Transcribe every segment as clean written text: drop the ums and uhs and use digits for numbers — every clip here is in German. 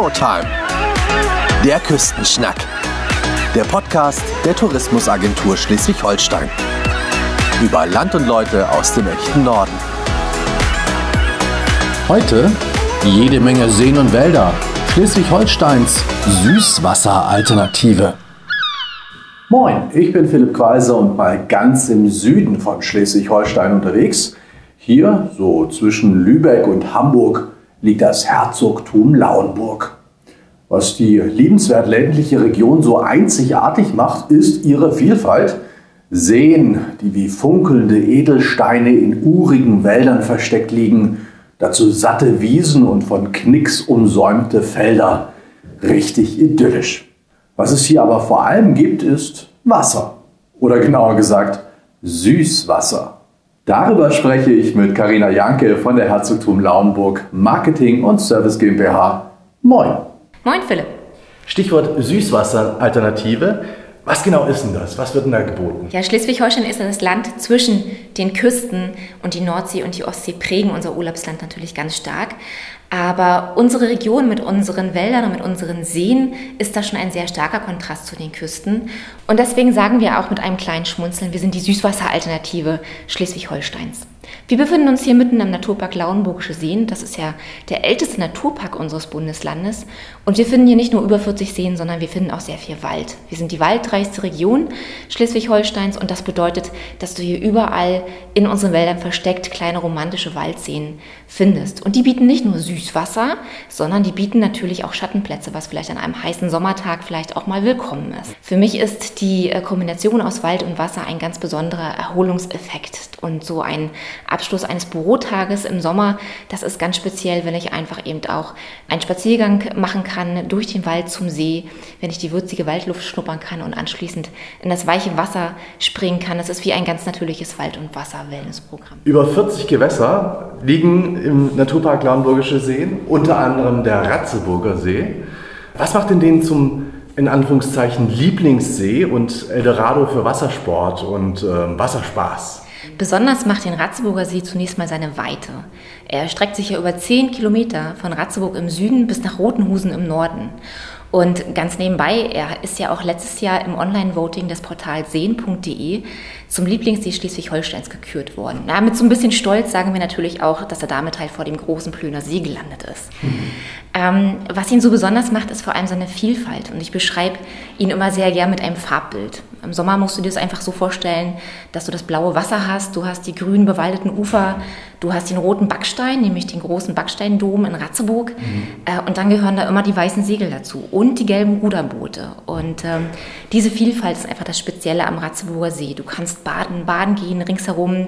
Showtime. Der Küstenschnack. Der Podcast der Tourismusagentur Schleswig-Holstein. Über Land und Leute aus dem echten Norden. Heute jede Menge Seen und Wälder. Schleswig-Holsteins Süßwasseralternative. Moin, ich bin Philipp Quaiser und mal ganz im Süden von Schleswig-Holstein unterwegs. Hier, so zwischen Lübeck und Hamburg, liegt das Herzogtum Lauenburg. Was die liebenswert ländliche Region so einzigartig macht, ist ihre Vielfalt. Seen, die wie funkelnde Edelsteine in urigen Wäldern versteckt liegen, dazu satte Wiesen und von Knicks umsäumte Felder. Richtig idyllisch. Was es hier aber vor allem gibt, ist Wasser. Oder genauer gesagt, Süßwasser. Darüber spreche ich mit Carina Janke von der Herzogtum Lauenburg Marketing und Service GmbH. Moin. Moin Philipp. Stichwort Süßwasseralternative. Was genau ist denn das? Was wird denn da geboten? Ja, Schleswig-Holstein ist das Land zwischen den Küsten und die Nordsee und die Ostsee prägen unser Urlaubsland natürlich ganz stark. Aber unsere Region mit unseren Wäldern und mit unseren Seen ist da schon ein sehr starker Kontrast zu den Küsten. Und deswegen sagen wir auch mit einem kleinen Schmunzeln, wir sind die Süßwasseralternative Schleswig-Holsteins. Wir befinden uns hier mitten im Naturpark Lauenburgische Seen. Das ist ja der älteste Naturpark unseres Bundeslandes. Und wir finden hier nicht nur über 40 Seen, sondern wir finden auch sehr viel Wald. Wir sind die waldreichste Region Schleswig-Holsteins und das bedeutet, dass du hier überall in unseren Wäldern versteckt kleine romantische Waldseen findest. Und die bieten nicht nur Süßwasser, sondern die bieten natürlich auch Schattenplätze, was vielleicht an einem heißen Sommertag vielleicht auch mal willkommen ist. Für mich ist die Kombination aus Wald und Wasser ein ganz besonderer Erholungseffekt und so ein Abschluss eines Bürotages im Sommer, das ist ganz speziell, wenn ich einfach eben auch einen Spaziergang machen kann durch den Wald zum See, wenn ich die würzige Waldluft schnuppern kann und anschließend in das weiche Wasser springen kann. Das ist wie ein ganz natürliches Wald- und Wasser-Wellness-Programm. Über 40 Gewässer liegen im Naturpark Lauenburgische Seen, unter anderem der Ratzeburger See. Was macht denn den zum, in Anführungszeichen, Lieblingssee und Eldorado für Wassersport und Wasserspaß? Besonders macht den Ratzeburger See zunächst mal seine Weite. Er streckt sich ja über 10 Kilometer von Ratzeburg im Süden bis nach Rothenhusen im Norden. Und ganz nebenbei, er ist ja auch letztes Jahr im Online-Voting des Portals seen.de zum Lieblingssee Schleswig-Holsteins gekürt worden. Na, mit so ein bisschen Stolz sagen wir natürlich auch, dass er damit halt vor dem großen Plöner See gelandet ist. Was ihn so besonders macht, ist vor allem seine Vielfalt. Und ich beschreibe ihn immer sehr gern mit einem Farbbild. Im Sommer musst du dir das einfach so vorstellen, dass du das blaue Wasser hast, du hast die grün bewaldeten Ufer, du hast den roten Backstein, nämlich den großen Backsteindom in Ratzeburg. Und dann gehören da immer die weißen Segel dazu und die gelben Ruderboote. Und diese Vielfalt ist einfach das Spezielle am Ratzeburger See. Du kannst baden gehen ringsherum,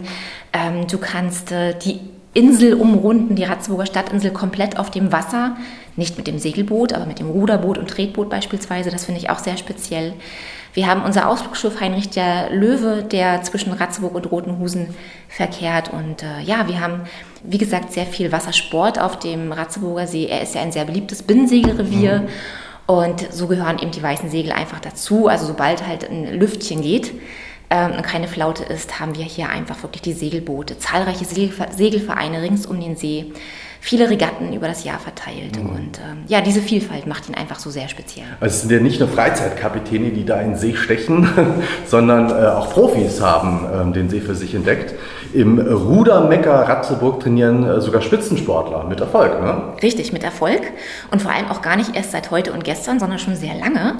du kannst die Insel umrunden, die Ratzeburger Stadtinsel komplett auf dem Wasser, nicht mit dem Segelboot, aber mit dem Ruderboot und Tretboot beispielsweise, das finde ich auch sehr speziell. Wir haben unser Ausflugsschiff Heinrich der Löwe, der zwischen Ratzeburg und Rothenhusen verkehrt und wir haben, wie gesagt, sehr viel Wassersport auf dem Ratzeburger See. Er ist ja ein sehr beliebtes Binnensegelrevier und so gehören eben die weißen Segel einfach dazu, also sobald halt ein Lüftchen geht, und keine Flaute ist, haben wir hier einfach wirklich die Segelboote, zahlreiche Segelvereine rings um den See, viele Regatten über das Jahr verteilt. Und diese Vielfalt macht ihn einfach so sehr speziell. Also es sind ja nicht nur Freizeitkapitäne, die da in den See stechen, sondern auch Profis haben den See für sich entdeckt. Im Rudermecker Ratzeburg trainieren sogar Spitzensportler mit Erfolg, ne? Richtig, mit Erfolg und vor allem auch gar nicht erst seit heute und gestern, sondern schon sehr lange.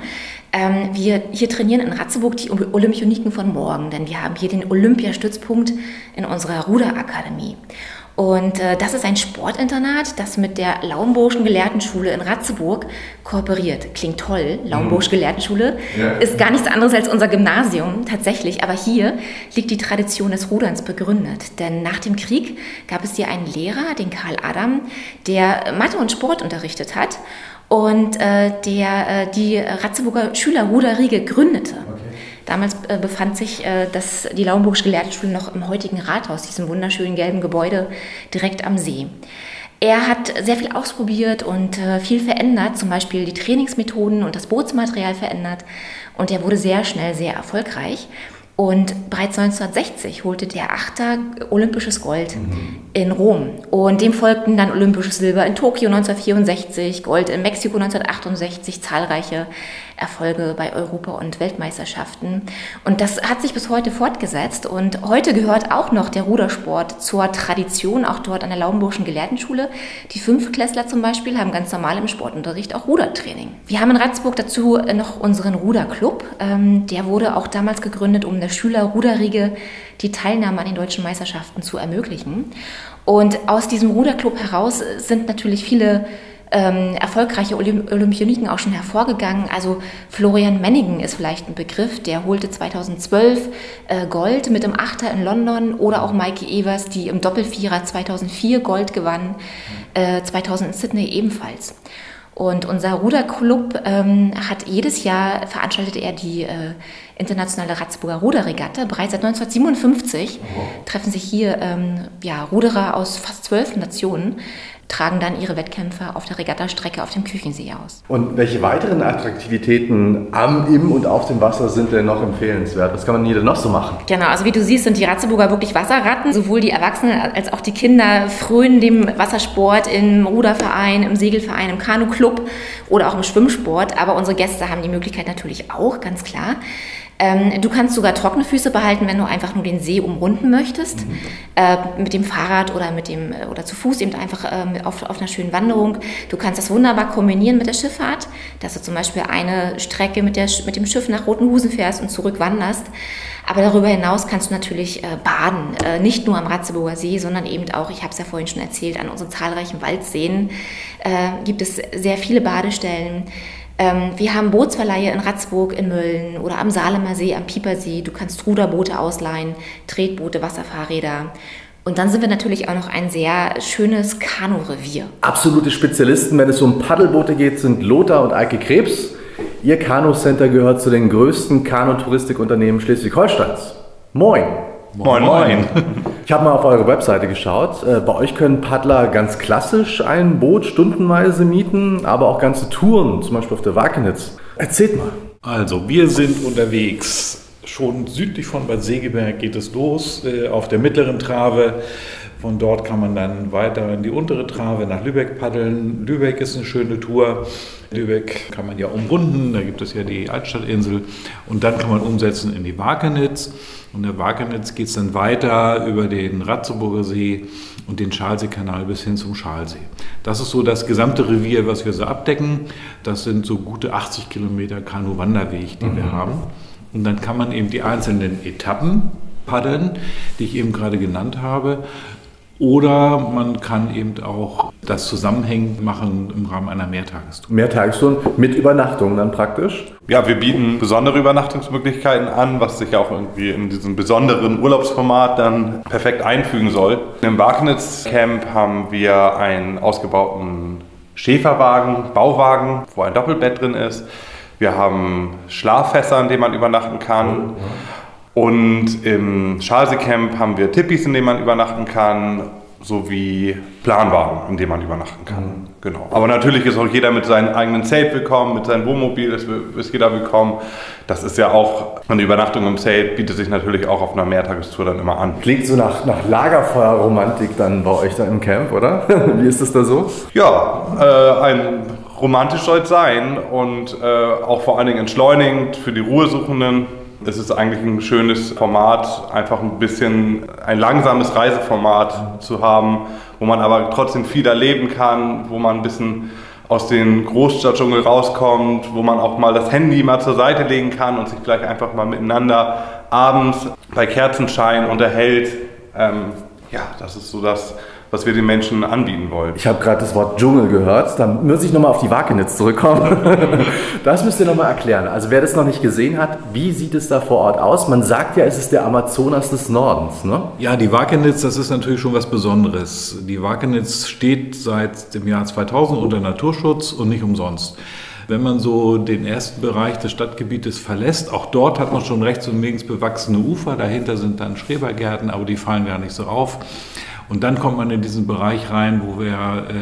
Wir hier trainieren in Ratzeburg die Olympioniken von morgen, denn wir haben hier den Olympiastützpunkt in unserer Ruderakademie. Und das ist ein Sportinternat, das mit der Lauenburgischen Gelehrtenschule in Ratzeburg kooperiert. Klingt toll, Lauenburgische Gelehrtenschule ist gar nichts anderes als unser Gymnasium tatsächlich. Aber hier liegt die Tradition des Ruderns begründet. Denn nach dem Krieg gab es hier einen Lehrer, den Karl Adam, der Mathe und Sport unterrichtet hat und der die Ratzeburger Schülerruderriege gründete. Okay. Damals befand sich die Lauenburgische Gelehrtenschule noch im heutigen Rathaus, diesem wunderschönen gelben Gebäude direkt am See. Er hat sehr viel ausprobiert und viel verändert, zum Beispiel die Trainingsmethoden und das Bootsmaterial verändert. Und er wurde sehr schnell sehr erfolgreich. Und bereits 1960 holte der Achter olympisches Gold in Rom. Und dem folgten dann olympisches Silber in Tokio 1964, Gold in Mexiko 1968, zahlreiche Erfolge bei Europa- und Weltmeisterschaften. Und das hat sich bis heute fortgesetzt. Und heute gehört auch noch der Rudersport zur Tradition, auch dort an der Lauenburgischen Gelehrtenschule. Die Fünftklässler zum Beispiel haben ganz normal im Sportunterricht auch Rudertraining. Wir haben in Ratzeburg dazu noch unseren Ruderclub. Der wurde auch damals gegründet, um der Schüler-Ruderriege die Teilnahme an den deutschen Meisterschaften zu ermöglichen. Und aus diesem Ruderclub heraus sind natürlich viele erfolgreiche Olympioniken auch schon hervorgegangen. Also Florian Menningen ist vielleicht ein Begriff, der holte 2012 Gold mit dem Achter in London, oder auch Maike Evers, die im Doppelvierer 2004 Gold gewann, 2000 in Sydney ebenfalls. Und unser Ruderclub hat jedes Jahr, veranstaltet er die internationale Ratzeburger Ruderregatta. Bereits seit 1957 treffen sich hier Ruderer aus fast 12 Nationen, tragen dann ihre Wettkämpfe auf der Regattastrecke auf dem Küchensee aus. Und welche weiteren Attraktivitäten am, im und auf dem Wasser sind denn noch empfehlenswert? Was kann man hier denn noch so machen? Genau, also wie du siehst, sind die Ratzeburger wirklich Wasserratten. Sowohl die Erwachsenen als auch die Kinder frönen dem Wassersport im Ruderverein, im Segelverein, im Kanuclub oder auch im Schwimmsport. Aber unsere Gäste haben die Möglichkeit natürlich auch, ganz klar. Du kannst sogar trockene Füße behalten, wenn du einfach nur den See umrunden möchtest. Mit dem Fahrrad oder zu Fuß eben einfach auf einer schönen Wanderung. Du kannst das wunderbar kombinieren mit der Schifffahrt, dass du zum Beispiel eine Strecke mit dem Schiff nach Rotenhusen fährst und zurück wanderst. Aber darüber hinaus kannst du natürlich baden, nicht nur am Ratzeburger See, sondern eben auch, ich habe es ja vorhin schon erzählt, an unseren zahlreichen Waldseen gibt es sehr viele Badestellen. Wir haben Bootsverleihe in Ratzeburg, in Mölln oder am Salemer See, am Piepersee. Du kannst Ruderboote ausleihen, Tretboote, Wasserfahrräder. Und dann sind wir natürlich auch noch ein sehr schönes Kanurevier. Absolute Spezialisten, wenn es um Paddelboote geht, sind Lothar und Eike Krebs. Ihr Kanu-Center gehört zu den größten Kanu-Touristikunternehmen Schleswig-Holsteins. Moin! Moin, moin! Ich habe mal auf eure Webseite geschaut. Bei euch können Paddler ganz klassisch ein Boot stundenweise mieten, aber auch ganze Touren, zum Beispiel auf der Wakenitz. Erzählt mal. Also, wir sind unterwegs. Schon südlich von Bad Segeberg geht es los, auf der mittleren Trave. Von dort kann man dann weiter in die untere Trave nach Lübeck paddeln. Lübeck ist eine schöne Tour. Lübeck kann man ja umrunden, da gibt es ja die Altstadtinsel. Und dann kann man umsetzen in die Wakenitz. Und der Wakenitz geht es dann weiter über den Ratzeburger See und den Schalseekanal bis hin zum Schalsee. Das ist so das gesamte Revier, was wir so abdecken. Das sind so gute 80 Kilometer Kanu-Wanderweg, die wir haben. Und dann kann man eben die einzelnen Etappen paddeln, die ich eben gerade genannt habe. Oder man kann eben auch das zusammenhängend machen im Rahmen einer Mehrtagestour. Mehrtagestour mit Übernachtung dann praktisch? Ja, wir bieten besondere Übernachtungsmöglichkeiten an, was sich ja auch irgendwie in diesem besonderen Urlaubsformat dann perfekt einfügen soll. Im Wakenitz-Camp haben wir einen ausgebauten Schäferwagen, Bauwagen, wo ein Doppelbett drin ist. Wir haben Schlaffässer, in denen man übernachten kann. Und im Schalseecamp haben wir Tippis, in denen man übernachten kann, sowie Planwagen, in denen man übernachten kann. Genau. Aber natürlich ist auch jeder mit seinem eigenen Zelt willkommen, mit seinem Wohnmobil ist jeder willkommen. Das ist ja auch, eine Übernachtung im Zelt bietet sich natürlich auch auf einer Mehrtagestour dann immer an. Klingt so nach Lagerfeuerromantik dann bei euch da im Camp, oder? Wie ist das da so? Ja, romantisch soll es sein und auch vor allen Dingen entschleunigend für die Ruhesuchenden. Es ist eigentlich ein schönes Format, einfach ein langsames Reiseformat zu haben, wo man aber trotzdem viel erleben kann, wo man ein bisschen aus dem Großstadtdschungel rauskommt, wo man auch mal das Handy mal zur Seite legen kann und sich vielleicht einfach mal miteinander abends bei Kerzenschein unterhält. Das ist so das, was wir den Menschen anbieten wollen. Ich habe gerade das Wort Dschungel gehört, da muss ich nochmal auf die Wakenitz zurückkommen. Das müsst ihr nochmal erklären. Also wer das noch nicht gesehen hat, wie sieht es da vor Ort aus? Man sagt ja, es ist der Amazonas des Nordens, ne? Ja, die Wakenitz, das ist natürlich schon was Besonderes. Die Wakenitz steht seit dem Jahr 2000 unter Naturschutz und nicht umsonst. Wenn man so den ersten Bereich des Stadtgebietes verlässt, auch dort hat man schon rechts und links bewachsene Ufer, dahinter sind dann Schrebergärten, aber die fallen gar nicht so auf. Und dann kommt man in diesen Bereich rein, wo wir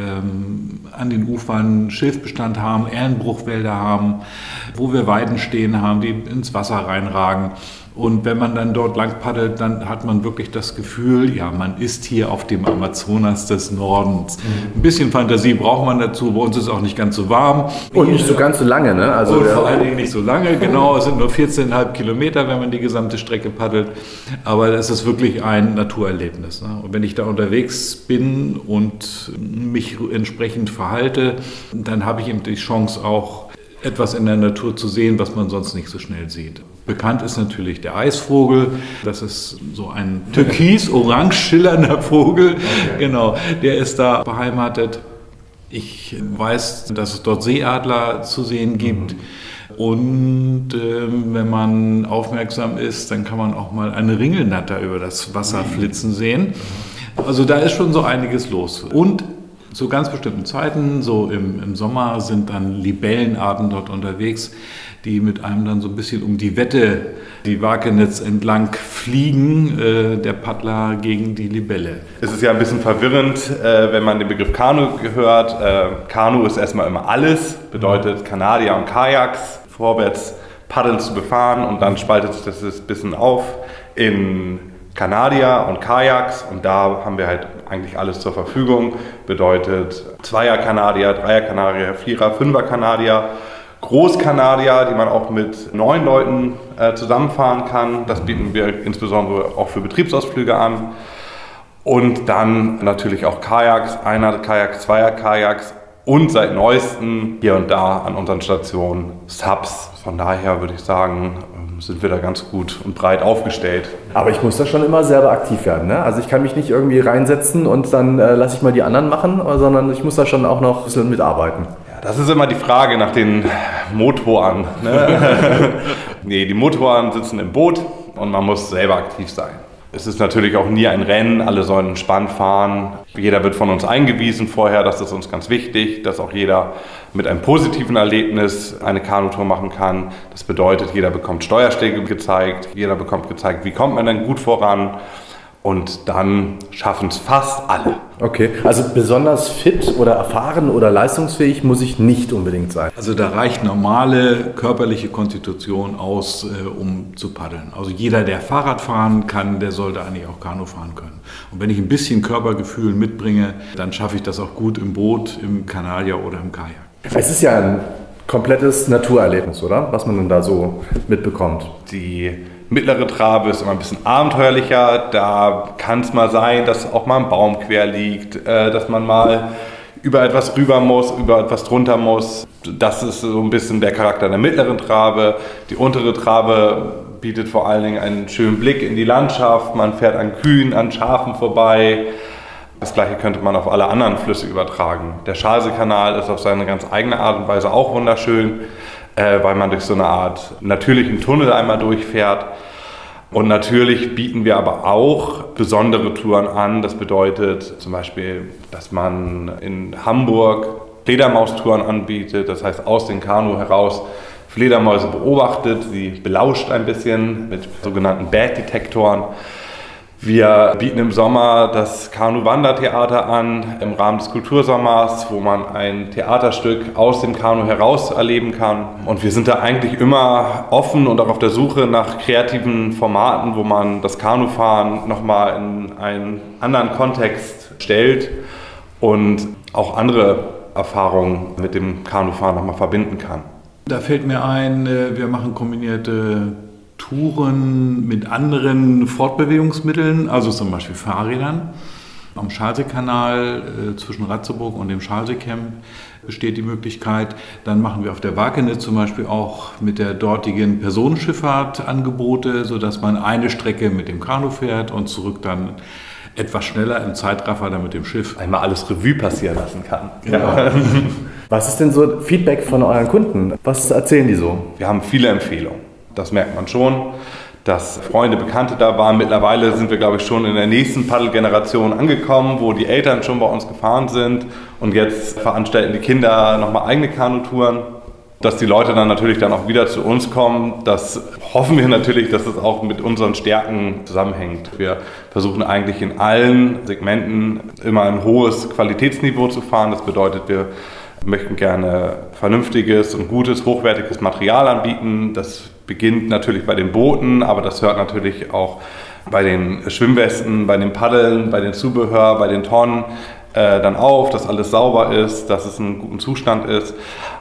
an den Ufern Schilfbestand haben, Erlenbruchwälder haben, wo wir Weiden stehen haben, die ins Wasser reinragen. Und wenn man dann dort lang paddelt, dann hat man wirklich das Gefühl, ja, man ist hier auf dem Amazonas des Nordens. Ein bisschen Fantasie braucht man dazu, bei uns ist es auch nicht ganz so warm. Und nicht so ganz so lange, ne? Also und vor allen Dingen nicht so lange, genau, es sind nur 14,5 Kilometer, wenn man die gesamte Strecke paddelt. Aber das ist wirklich ein Naturerlebnis. Ne? Und wenn ich da unterwegs bin und mich entsprechend verhalte, dann habe ich eben die Chance auch, etwas in der Natur zu sehen, was man sonst nicht so schnell sieht. Bekannt ist natürlich der Eisvogel. Das ist so ein türkis-orange schillernder Vogel. Okay. Genau, der ist da beheimatet. Ich weiß, dass es dort Seeadler zu sehen gibt. Und wenn man aufmerksam ist, dann kann man auch mal eine Ringelnatter über das Wasser flitzen sehen. Also da ist schon so einiges los. Und zu ganz bestimmten Zeiten, so im Sommer, sind dann Libellenarten dort unterwegs, die mit einem dann so ein bisschen um die Wette, die Wakenitz entlang fliegen, der Paddler gegen die Libelle. Es ist ja ein bisschen verwirrend, wenn man den Begriff Kanu hört. Kanu ist erstmal immer alles, bedeutet Kanadier und Kajaks, vorwärts paddeln zu befahren, und dann spaltet sich das ein bisschen auf in Kanadier und Kajaks, und da haben wir halt eigentlich alles zur Verfügung. Bedeutet Zweier-Kanadier, Dreier-Kanadier, Vierer-, Fünfer-Kanadier, Großkanadier, die man auch mit 9 Leuten zusammenfahren kann. Das bieten wir insbesondere auch für Betriebsausflüge an. Und dann natürlich auch Kajaks, Einer-Kajaks, Zweier-Kajaks und seit neuestem hier und da an unseren Stationen Subs. Von daher würde ich sagen, sind wir da ganz gut und breit aufgestellt. Aber ich muss da schon immer selber aktiv werden, ne? Also ich kann mich nicht irgendwie reinsetzen und dann lasse ich mal die anderen machen, sondern ich muss da schon auch noch ein bisschen mitarbeiten. Ja, das ist immer die Frage nach den Motoren. Ne? Nee, die Motoren sitzen im Boot und man muss selber aktiv sein. Es ist natürlich auch nie ein Rennen, alle sollen entspannt fahren. Jeder wird von uns eingewiesen vorher, das ist uns ganz wichtig, dass auch jeder mit einem positiven Erlebnis eine Kanutour machen kann. Das bedeutet, jeder bekommt Steuerschläge gezeigt, jeder bekommt gezeigt, wie kommt man denn gut voran. Und dann schaffen es fast alle. Okay, also besonders fit oder erfahren oder leistungsfähig muss ich nicht unbedingt sein. Also da reicht normale körperliche Konstitution aus, um zu paddeln. Also jeder, der Fahrrad fahren kann, der sollte eigentlich auch Kanu fahren können. Und wenn ich ein bisschen Körpergefühl mitbringe, dann schaffe ich das auch gut im Boot, im Kanadier oder im Kajak. Es ist ja ein komplettes Naturerlebnis, oder? Was man denn da so mitbekommt. Die mittlere Trabe ist immer ein bisschen abenteuerlicher. Da kann es mal sein, dass auch mal ein Baum quer liegt, dass man mal über etwas rüber muss, über etwas drunter muss. Das ist so ein bisschen der Charakter der mittleren Trabe. Die untere Trabe bietet vor allen Dingen einen schönen Blick in die Landschaft. Man fährt an Kühen, an Schafen vorbei. Das Gleiche könnte man auf alle anderen Flüsse übertragen. Der Schalseekanal ist auf seine ganz eigene Art und Weise auch wunderschön, weil man durch so eine Art natürlichen Tunnel einmal durchfährt. Und natürlich bieten wir aber auch besondere Touren an. Das bedeutet zum Beispiel, dass man in Hamburg Fledermaustouren anbietet. Das heißt, aus dem Kanu heraus Fledermäuse beobachtet, sie belauscht ein bisschen mit sogenannten Bad-Detektoren. Wir bieten im Sommer das Kanu-Wandertheater an, im Rahmen des Kultursommers, wo man ein Theaterstück aus dem Kanu heraus erleben kann. Und wir sind da eigentlich immer offen und auch auf der Suche nach kreativen Formaten, wo man das Kanufahren nochmal in einen anderen Kontext stellt und auch andere Erfahrungen mit dem Kanufahren nochmal verbinden kann. Da fällt mir ein, wir machen kombinierte Touren mit anderen Fortbewegungsmitteln, also zum Beispiel Fahrrädern. Am Schalseekanal zwischen Ratzeburg und dem Schalseecamp besteht die Möglichkeit. Dann machen wir auf der Wakenitz zum Beispiel auch mit der dortigen Personenschifffahrt Angebote, sodass man eine Strecke mit dem Kanu fährt und zurück dann etwas schneller im Zeitraffer dann mit dem Schiff. Einmal alles Revue passieren lassen kann. Genau. Was ist denn so Feedback von euren Kunden? Was erzählen die so? Wir haben viele Empfehlungen. Das merkt man schon, dass Freunde, Bekannte da waren. Mittlerweile sind wir, glaube ich, schon in der nächsten Paddelgeneration angekommen, wo die Eltern schon bei uns gefahren sind. Und jetzt veranstalten die Kinder nochmal eigene Kanutouren. Dass die Leute dann natürlich dann auch wieder zu uns kommen, das hoffen wir natürlich, dass es auch mit unseren Stärken zusammenhängt. Wir versuchen eigentlich in allen Segmenten immer ein hohes Qualitätsniveau zu fahren. Das bedeutet, wir möchten gerne vernünftiges und gutes, hochwertiges Material anbieten. Das beginnt natürlich bei den Booten, aber das hört natürlich auch bei den Schwimmwesten, bei den Paddeln, bei den Zubehör, bei den Tonnen dann auf, dass alles sauber ist, dass es in einem guten Zustand ist.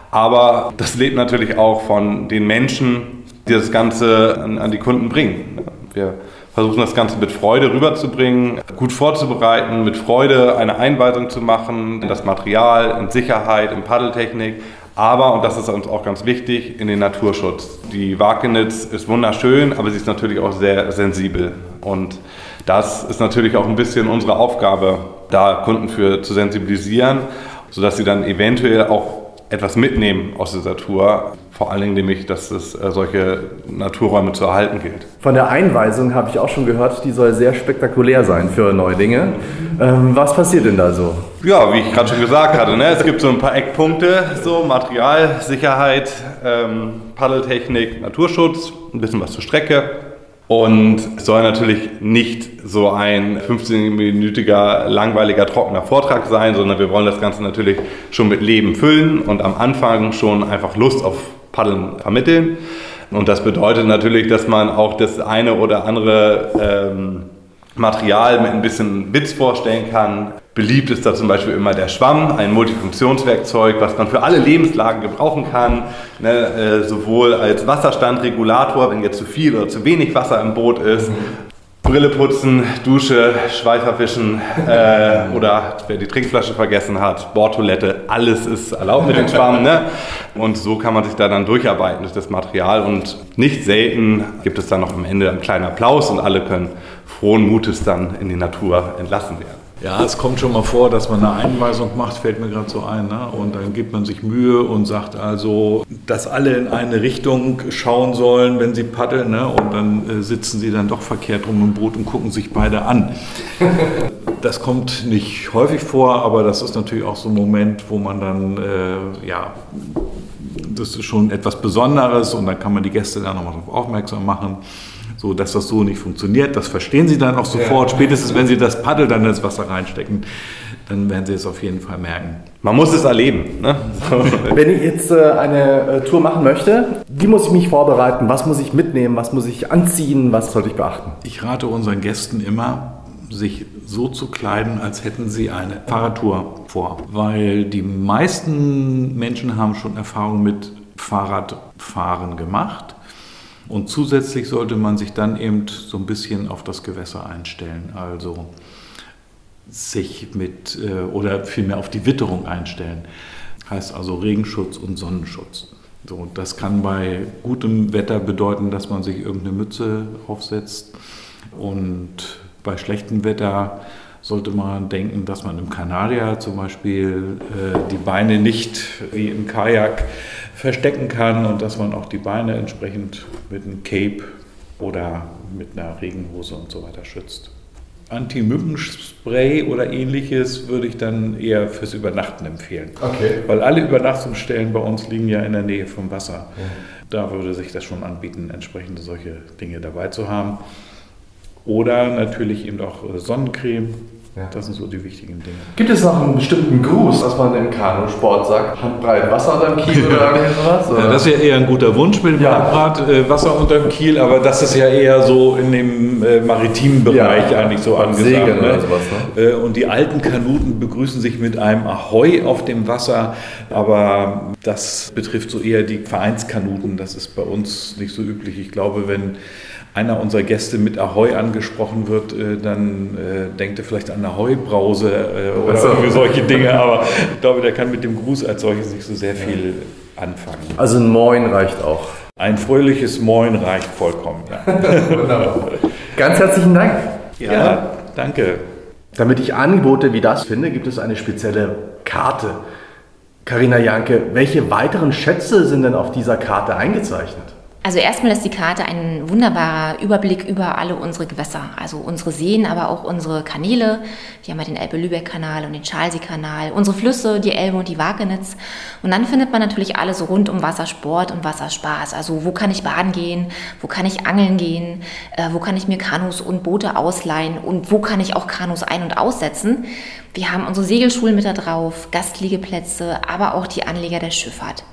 Aber das lebt natürlich auch von den Menschen, die das Ganze an die Kunden bringen. Wir versuchen das Ganze mit Freude rüberzubringen, gut vorzubereiten, mit Freude eine Einweisung zu machen, das Material in Sicherheit, in Paddeltechnik, aber, und das ist uns auch ganz wichtig, in den Naturschutz. Die Wakenitz ist wunderschön, aber sie ist natürlich auch sehr sensibel. Und das ist natürlich auch ein bisschen unsere Aufgabe, da Kunden für zu sensibilisieren, sodass sie dann eventuell auch etwas mitnehmen aus dieser Tour. Vor allen Dingen nämlich, dass es solche Naturräume zu erhalten gilt. Von der Einweisung habe ich auch schon gehört, die soll sehr spektakulär sein für Neulinge. Was passiert denn da so? Ja, wie ich gerade schon gesagt hatte, ne? Es gibt so ein paar Eckpunkte, so Material, Sicherheit, Paddeltechnik, Naturschutz, ein bisschen was zur Strecke. Und es soll natürlich nicht so ein 15-minütiger, langweiliger, trockener Vortrag sein, sondern wir wollen das Ganze natürlich schon mit Leben füllen und am Anfang schon einfach Lust auf Paddeln vermitteln. Und das bedeutet natürlich, dass man auch das eine oder andere Material mit ein bisschen Witz vorstellen kann. Beliebt ist da zum Beispiel immer der Schwamm, ein Multifunktionswerkzeug, was man für alle Lebenslagen gebrauchen kann, ne, sowohl als Wasserstandregulator, wenn jetzt zu viel oder zu wenig Wasser im Boot ist, Brille putzen, Dusche, Schweißer fischen oder wer die Trinkflasche vergessen hat, Bordtoilette, alles ist erlaubt mit dem Schwamm. Ne? Und so kann man sich da dann durcharbeiten durch das Material und nicht selten gibt es dann noch am Ende einen kleinen Applaus und alle können frohen Mutes dann in die Natur entlassen werden. Ja, es kommt schon mal vor, dass man eine Einweisung macht, fällt mir gerade so ein, ne? Und dann gibt man sich Mühe und sagt also, dass alle in eine Richtung schauen sollen, wenn sie paddeln, ne? Und dann sitzen sie dann doch verkehrt rum im Boot und gucken sich beide an. Das kommt nicht häufig vor, aber das ist natürlich auch so ein Moment, wo man dann, das ist schon etwas Besonderes und dann kann man die Gäste dann nochmal darauf aufmerksam machen. So, dass das so nicht funktioniert, das verstehen sie dann auch sofort. Spätestens, wenn sie das Paddel dann ins Wasser reinstecken, dann werden sie es auf jeden Fall merken. Man muss es erleben. Ne? Wenn ich jetzt eine Tour machen möchte, wie muss ich mich vorbereiten? Was muss ich mitnehmen? Was muss ich anziehen? Was sollte ich beachten? Ich rate unseren Gästen immer, sich so zu kleiden, als hätten sie eine Fahrradtour vor. Weil die meisten Menschen haben schon Erfahrung mit Fahrradfahren gemacht. Und zusätzlich sollte man sich dann eben so ein bisschen auf das Gewässer einstellen, also sich oder vielmehr auf die Witterung einstellen. Heißt also Regenschutz und Sonnenschutz. So, das kann bei gutem Wetter bedeuten, dass man sich irgendeine Mütze aufsetzt. Und bei schlechtem Wetter sollte man denken, dass man im Kanadier zum Beispiel die Beine nicht wie im Kajak verstecken kann und dass man auch die Beine entsprechend mit einem Cape oder mit einer Regenhose und so weiter schützt. Anti-Mückenspray oder ähnliches würde ich dann eher fürs Übernachten empfehlen. Okay. Weil alle Übernachtungsstellen bei uns liegen ja in der Nähe vom Wasser. Ja. Da würde sich das schon anbieten, entsprechend solche Dinge dabei zu haben. Oder natürlich eben auch Sonnencreme. Ja. Das sind so die wichtigen Dinge. Gibt es noch einen bestimmten Gruß, was man im Kanusport sagt? Handbreit Wasser unterm Kiel oder sowas? Oder? Ja, das ist ja eher ein guter Wunsch mit dem Handbreit Wasser unterm Kiel, aber das ist ja eher so in dem maritimen Bereich eigentlich so angesagt. Segeln oder sowas, ne? Und die alten Kanuten begrüßen sich mit einem Ahoi auf dem Wasser, aber das betrifft so eher die Vereinskanuten. Das ist bei uns nicht so üblich. Ich glaube, wenn einer unserer Gäste mit Ahoi angesprochen wird, dann denkt er vielleicht an Ahoi-Brause oder irgendwie solche Dinge, aber ich glaube, der kann mit dem Gruß als solches nicht so sehr viel anfangen. Also ein Moin reicht auch. Ein fröhliches Moin reicht vollkommen. Ja. Wunderbar. Ganz herzlichen Dank. Ja, danke. Damit ich Angebote wie das finde, gibt es eine spezielle Karte. Carina Janke, welche weiteren Schätze sind denn auf dieser Karte eingezeichnet? Also erstmal ist die Karte ein wunderbarer Überblick über alle unsere Gewässer, also unsere Seen, aber auch unsere Kanäle. Wir haben ja den Elbe-Lübeck-Kanal und den Schalsee-Kanal, unsere Flüsse, die Elbe und die Wakenitz. Und dann findet man natürlich alles rund um Wassersport und Wasserspaß. Also wo kann ich baden gehen, wo kann ich angeln gehen, wo kann ich mir Kanus und Boote ausleihen und wo kann ich auch Kanus ein- und aussetzen. Wir haben unsere Segelschulen mit da drauf, Gastliegeplätze, aber auch die Anleger der Schifffahrt.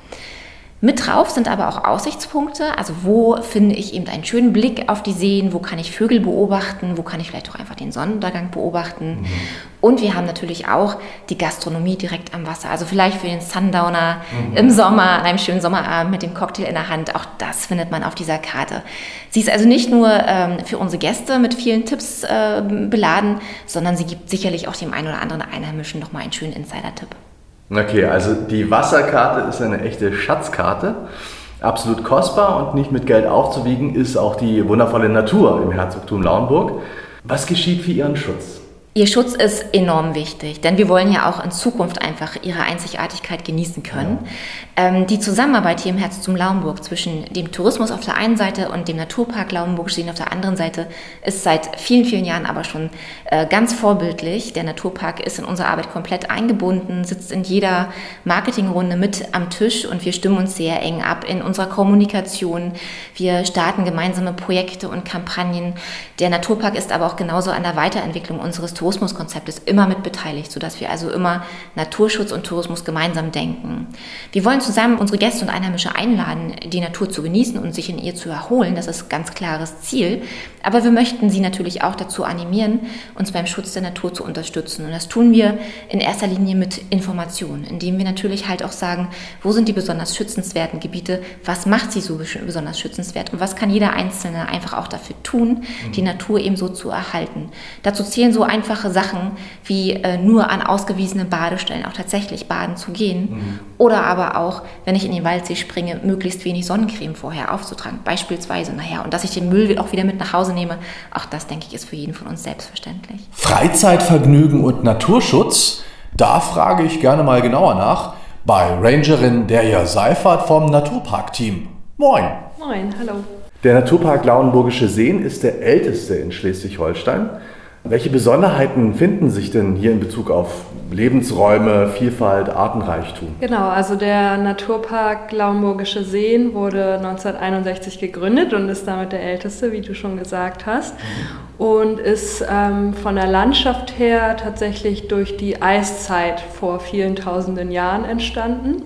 Mit drauf sind aber auch Aussichtspunkte, also wo finde ich eben einen schönen Blick auf die Seen, wo kann ich Vögel beobachten, wo kann ich vielleicht auch einfach den Sonnenuntergang beobachten. Und wir haben natürlich auch die Gastronomie direkt am Wasser, also vielleicht für den Sundowner im Sommer, an einem schönen Sommerabend mit dem Cocktail in der Hand, auch das findet man auf dieser Karte. Sie ist also nicht nur für unsere Gäste mit vielen Tipps beladen, sondern sie gibt sicherlich auch dem einen oder anderen Einheimischen nochmal einen schönen Insider-Tipp. Okay, also die Wasserkarte ist eine echte Schatzkarte. Absolut kostbar und nicht mit Geld aufzuwiegen ist auch die wundervolle Natur im Herzogtum Lauenburg. Was geschieht für Ihren Schutz? Ihr Schutz ist enorm wichtig, denn wir wollen ja auch in Zukunft einfach ihre Einzigartigkeit genießen können. Ja. Die Zusammenarbeit hier im Herzogtum Lauenburg zwischen dem Tourismus auf der einen Seite und dem Naturpark Lauenburgische Seen auf der anderen Seite ist seit vielen, vielen Jahren aber schon ganz vorbildlich. Der Naturpark ist in unsere Arbeit komplett eingebunden, sitzt in jeder Marketingrunde mit am Tisch und wir stimmen uns sehr eng ab in unserer Kommunikation. Wir starten gemeinsame Projekte und Kampagnen. Der Naturpark ist aber auch genauso an der Weiterentwicklung unseres Tourismuskonzeptes immer mit beteiligt, sodass wir also immer Naturschutz und Tourismus gemeinsam denken. Wir wollen zusammen unsere Gäste und Einheimische einladen, die Natur zu genießen und sich in ihr zu erholen. Das ist ein ganz klares Ziel. Aber wir möchten sie natürlich auch dazu animieren, uns beim Schutz der Natur zu unterstützen. Und das tun wir in erster Linie mit Informationen, indem wir natürlich halt auch sagen, wo sind die besonders schützenswerten Gebiete, was macht sie so besonders schützenswert und was kann jeder Einzelne einfach auch dafür tun, die Natur eben so zu erhalten. Dazu zählen so einfache Sachen wie nur an ausgewiesenen Badestellen auch tatsächlich baden zu gehen oder aber auch, wenn ich in den Waldsee springe, möglichst wenig Sonnencreme vorher aufzutragen, beispielsweise. Und dass ich den Müll auch wieder mit nach Hause nehme, auch das, denke ich, ist für jeden von uns selbstverständlich. Freizeitvergnügen und Naturschutz? Da frage ich gerne mal genauer nach bei Rangerin Derja Seifert vom Naturpark-Team. Moin! Moin, hallo. Der Naturpark Lauenburgische Seen ist der älteste in Schleswig-Holstein. Welche Besonderheiten finden sich denn hier in Bezug auf Lebensräume, Vielfalt, Artenreichtum? Genau, also der Naturpark Lauenburgische Seen wurde 1961 gegründet und ist damit der älteste, wie du schon gesagt hast. Und ist von der Landschaft her tatsächlich durch die Eiszeit vor vielen tausenden Jahren entstanden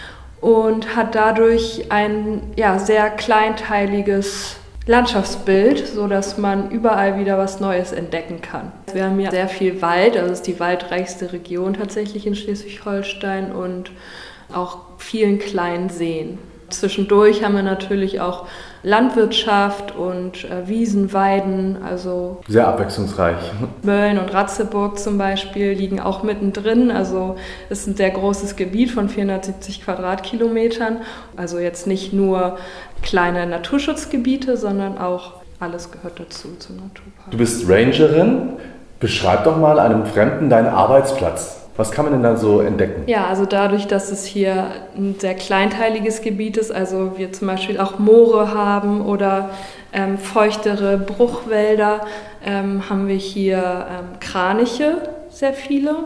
und hat dadurch ein sehr kleinteiliges Landschaftsbild, so dass man überall wieder was Neues entdecken kann. Wir haben ja sehr viel Wald, also es ist die waldreichste Region tatsächlich in Schleswig-Holstein und auch vielen kleinen Seen. Zwischendurch haben wir natürlich auch Landwirtschaft und Wiesen, Weiden, also sehr abwechslungsreich. Mölln und Ratzeburg zum Beispiel liegen auch mittendrin, also es ist ein sehr großes Gebiet von 470 Quadratkilometern, also jetzt nicht nur kleine Naturschutzgebiete, sondern auch alles gehört dazu zum Naturpark. Du bist Rangerin, beschreib doch mal einem Fremden deinen Arbeitsplatz. Was kann man denn da so entdecken? Ja, also dadurch, dass es hier ein sehr kleinteiliges Gebiet ist, also wir zum Beispiel auch Moore haben oder feuchtere Bruchwälder, haben wir hier Kraniche, sehr viele.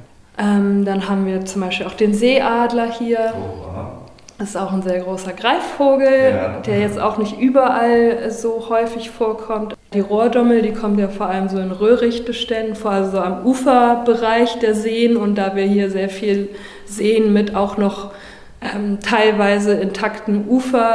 Dann haben wir zum Beispiel auch den Seeadler hier. Das ist auch ein sehr großer Greifvogel, der jetzt auch nicht überall so häufig vorkommt. Die Rohrdommel, die kommt ja vor allem so in Röhrichtbeständen vor, also so am Uferbereich der Seen. Und da wir hier sehr viel Seen mit auch noch teilweise intakten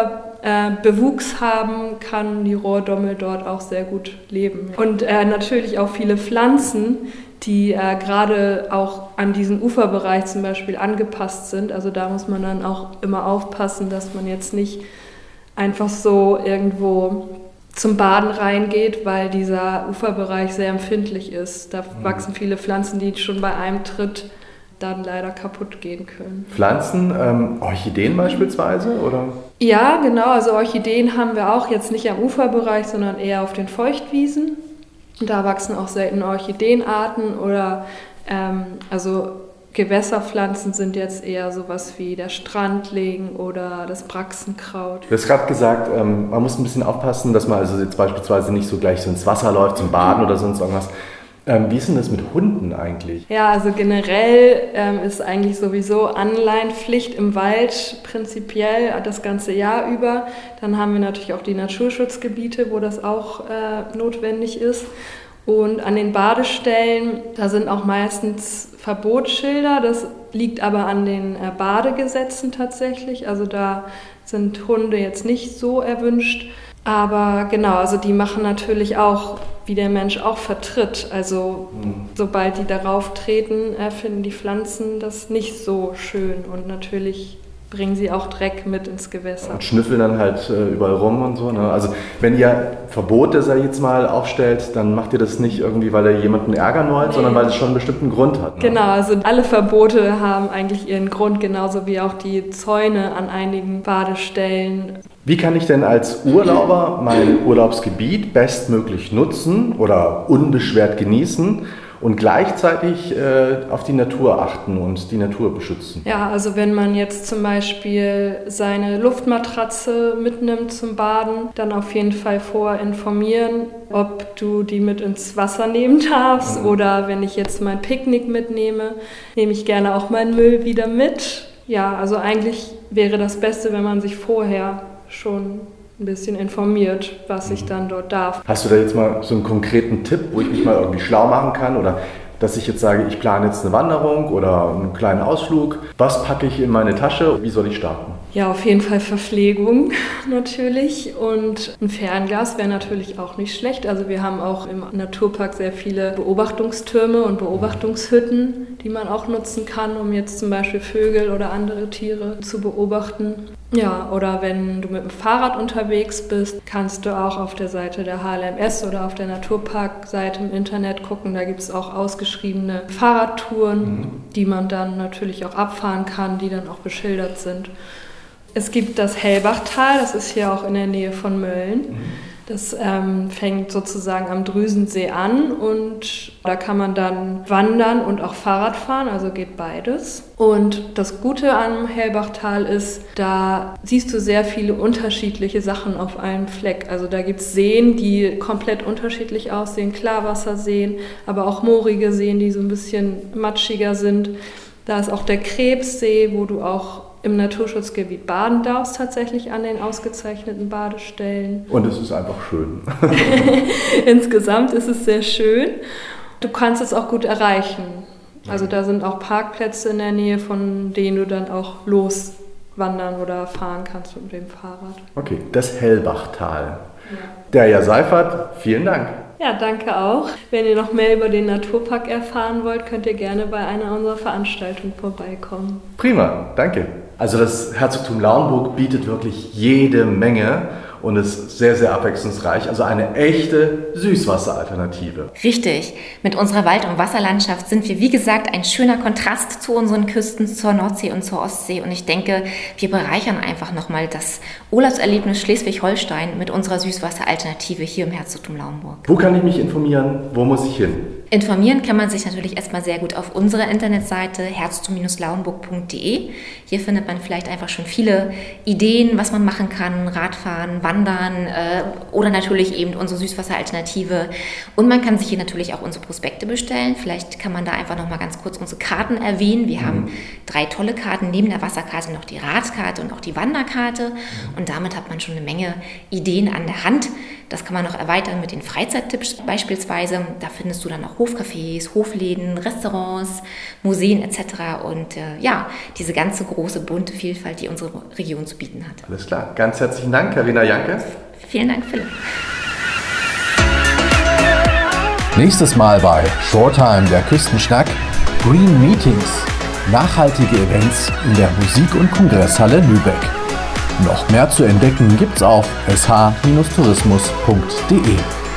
Uferbewuchs haben, kann die Rohrdommel dort auch sehr gut leben. Und natürlich auch viele Pflanzen, die gerade auch an diesen Uferbereich zum Beispiel angepasst sind. Also da muss man dann auch immer aufpassen, dass man jetzt nicht einfach so irgendwo zum Baden reingeht, weil dieser Uferbereich sehr empfindlich ist. Da wachsen viele Pflanzen, die schon bei einem Tritt dann leider kaputt gehen können. Pflanzen, Orchideen beispielsweise, oder? Ja, genau. Also Orchideen haben wir auch jetzt nicht am Uferbereich, sondern eher auf den Feuchtwiesen. Da wachsen auch selten Orchideenarten oder also Gewässerpflanzen sind jetzt eher sowas wie der Strandling oder das Braxenkraut. Du hast gerade gesagt, man muss ein bisschen aufpassen, dass man also jetzt beispielsweise nicht so gleich so ins Wasser läuft zum Baden oder sonst irgendwas. Wie ist denn das mit Hunden eigentlich? Ja, also generell ist eigentlich sowieso Anleihenpflicht im Wald prinzipiell das ganze Jahr über. Dann haben wir natürlich auch die Naturschutzgebiete, wo das auch notwendig ist. Und an den Badestellen, da sind auch meistens Verbotsschilder. Das liegt aber an den Badegesetzen tatsächlich. Also da sind Hunde jetzt nicht so erwünscht. Aber genau, also die machen natürlich auch, wie der Mensch auch vertritt. Also sobald die darauf treten, finden die Pflanzen das nicht so schön. Und natürlich bringen sie auch Dreck mit ins Gewässer. Und schnüffeln dann halt überall rum und so. Ne? Also wenn ihr Verbote, sag ich jetzt mal, aufstellt, dann macht ihr das nicht irgendwie, weil ihr jemanden ärgern wollt, sondern weil es schon einen bestimmten Grund hat. Ne? Genau, also alle Verbote haben eigentlich ihren Grund, genauso wie auch die Zäune an einigen Badestellen. Wie kann ich denn als Urlauber mein Urlaubsgebiet bestmöglich nutzen oder unbeschwert genießen und gleichzeitig auf die Natur achten und die Natur beschützen? Ja, also wenn man jetzt zum Beispiel seine Luftmatratze mitnimmt zum Baden, dann auf jeden Fall vorher informieren, ob du die mit ins Wasser nehmen darfst oder wenn ich jetzt mein Picknick mitnehme, nehme ich gerne auch meinen Müll wieder mit. Ja, also eigentlich wäre das Beste, wenn man sich vorher schon ein bisschen informiert, was ich dann dort darf. Hast du da jetzt mal so einen konkreten Tipp, wo ich mich mal irgendwie schlau machen kann oder dass ich jetzt sage, ich plane jetzt eine Wanderung oder einen kleinen Ausflug. Was packe ich in meine Tasche? Wie soll ich starten? Ja, auf jeden Fall Verpflegung natürlich und ein Fernglas wäre natürlich auch nicht schlecht. Also wir haben auch im Naturpark sehr viele Beobachtungstürme und Beobachtungshütten, die man auch nutzen kann, um jetzt zum Beispiel Vögel oder andere Tiere zu beobachten. Ja, oder wenn du mit dem Fahrrad unterwegs bist, kannst du auch auf der Seite der HLMS oder auf der Naturparkseite im Internet gucken. Da gibt es auch ausgeschriebene Fahrradtouren, die man dann natürlich auch abfahren kann, die dann auch beschildert sind. Es gibt das Hellbachtal, das ist hier auch in der Nähe von Mölln. Das fängt sozusagen am Drüsensee an und da kann man dann wandern und auch Fahrrad fahren, also geht beides. Und das Gute am Hellbachtal ist, da siehst du sehr viele unterschiedliche Sachen auf einem Fleck. Also da gibt es Seen, die komplett unterschiedlich aussehen, Klarwasserseen, aber auch moorige Seen, die so ein bisschen matschiger sind. Da ist auch der Krebssee, wo du auch im Naturschutzgebiet baden darfst, tatsächlich an den ausgezeichneten Badestellen. Und es ist einfach schön. Insgesamt ist es sehr schön. Du kannst es auch gut erreichen. Also da sind auch Parkplätze in der Nähe, von denen du dann auch loswandern oder fahren kannst mit dem Fahrrad. Okay, das Hellbachtal. Ja. Derja Seifert, vielen Dank. Ja, danke auch. Wenn ihr noch mehr über den Naturpark erfahren wollt, könnt ihr gerne bei einer unserer Veranstaltungen vorbeikommen. Prima, danke. Also das Herzogtum Lauenburg bietet wirklich jede Menge und ist sehr, sehr abwechslungsreich. Also eine echte Süßwasseralternative. Richtig. Mit unserer Wald- und Wasserlandschaft sind wir, wie gesagt, ein schöner Kontrast zu unseren Küsten, zur Nordsee und zur Ostsee. Und ich denke, wir bereichern einfach nochmal das Urlaubserlebnis Schleswig-Holstein mit unserer Süßwasseralternative hier im Herzogtum Lauenburg. Wo kann ich mich informieren? Wo muss ich hin? Informieren kann man sich natürlich erstmal sehr gut auf unserer Internetseite herzogtum-lauenburg.de. Hier findet man vielleicht einfach schon viele Ideen, was man machen kann, Radfahren, Wandern oder natürlich eben unsere Süßwasseralternative. Und man kann sich hier natürlich auch unsere Prospekte bestellen. Vielleicht kann man da einfach noch mal ganz kurz unsere Karten erwähnen. Wir haben 3 tolle Karten, neben der Wasserkarte noch die Radkarte und auch die Wanderkarte. Und damit hat man schon eine Menge Ideen an der Hand. Das kann man noch erweitern mit den Freizeittipps beispielsweise. Da findest du dann auch Hofcafés, Hofläden, Restaurants, Museen etc. Und ja, diese ganze große, bunte Vielfalt, die unsere Region zu bieten hat. Alles klar. Ganz herzlichen Dank, Carina Janke. Vielen Dank, Philipp. Nächstes Mal bei Shorttime, der Küstenschnack, Green Meetings, nachhaltige Events in der Musik- und Kongresshalle Lübeck. Noch mehr zu entdecken gibt's auf sh-tourismus.de.